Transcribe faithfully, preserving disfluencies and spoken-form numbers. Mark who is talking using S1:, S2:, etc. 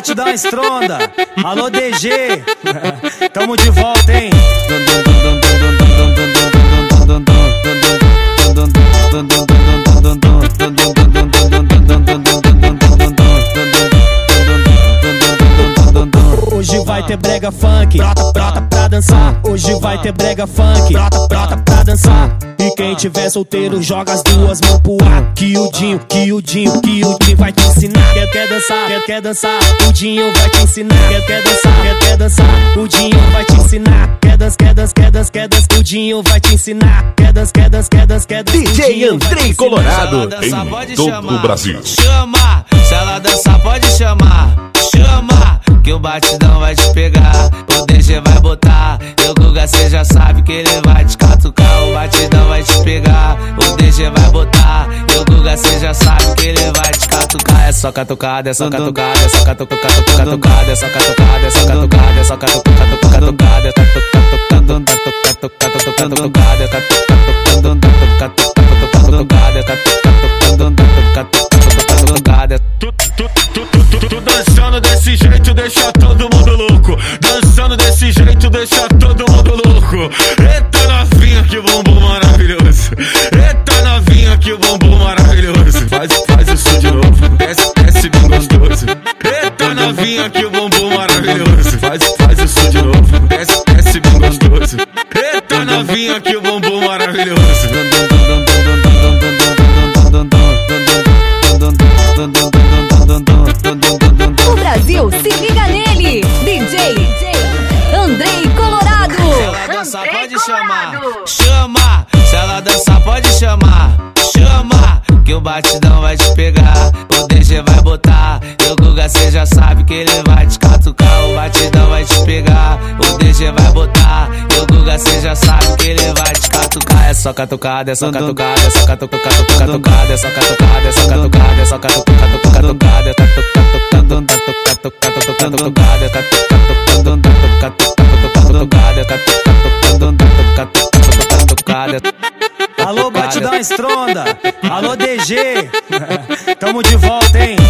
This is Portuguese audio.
S1: Batidão Estronda, alô D G, tamo de volta, hein? Hoje vai ter brega funk, brota, brota pra dançar. Hoje vai ter brega funk, brota, brota pra dançar. E quem tiver solteiro joga as duas mãos pro ar. Que o Dinho, que o Dinho, que o Dinho vai te ensinar. Quer, quer dançar, quer, quer dançar, o Dinho vai te ensinar. Quer, quer dançar, quer, quer dançar, o Dinho vai te ensinar. Quer dançar, quer dançar, quer dançar, quer dançar, o Dinho vai te ensinar. Quer dançar, quer dançar, quer dançar, quer dançar,
S2: D J Andrei Colorado
S3: em todo o Brasil. Chama, se ela dançar pode chamar. Chama, que o batidão vai te pegar. O D G vai botar, e o Guga cê já sabe que ele vai te catucar. O batidão vai te pegar, o D G vai botar, e o Guga cê já sabe que ele vai te catucar. É só catucada, é só catucada, é só catucada, catucada, é só catucada, é só catucada, é só catucada, catucada, é catucada, catucada, catucada.
S4: Tu dançando desse jeito deixa todo mundo louco. Dançando desse jeito deixa todo mundo louco. Eita novinha, que bumbum maravilhoso. Eita novinha, que bumbum maravilhoso. Faz, faz isso de novo, desce, desce bem gostoso. Eita novinha, que bumbum maravilhoso. Faz, faz isso de novo, desce, desce bem gostoso. Eita novinha, que bumbum maravilhoso.
S5: O Brasil se liga nele, D J Andrei Colorado.
S3: Se ela dançar pode chamar, chama. Se ela dançar pode chamar, chama. Que o batidão vai te pegar, o D G vai botar, e o Guga cê já sabe que ele vai te catucar. O batidão vai te pegar, o D G vai botar, e o Guga cê já sabe que ele vai te catucar. É só catucada, é só catucada, é só catucada, catucada, é só catucada, é só catucada, é só catucada, catucada, é
S1: alô Batidão Estronda, alô D G, tamo de volta, hein?